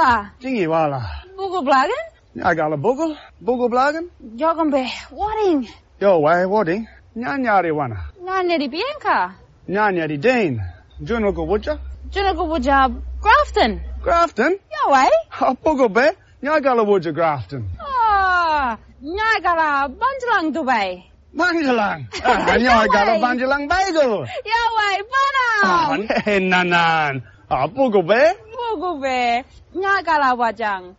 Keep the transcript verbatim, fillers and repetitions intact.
Jingala. Jingy wala. Bogle blagen? Nyagala bogle. Bogle blagen. Jogambe. Wadding. Yo, why wadding? Nyanyari wana. Nyaneri Bianca. Nyanyari Dane. Junogo Woodja. Junogo Woodja. Grafton. Grafton? Yo, eh? Ha, bogle be. Nyagala Woodja Grafton. Ah, Nyagala Banjalang Dubai. Banjalang. Ah, Nyagala Banjalang Bagel. Yo, eh? Bana. Ah, nanan. Ah, bogle be. Bogle be. Nyagala Wajang.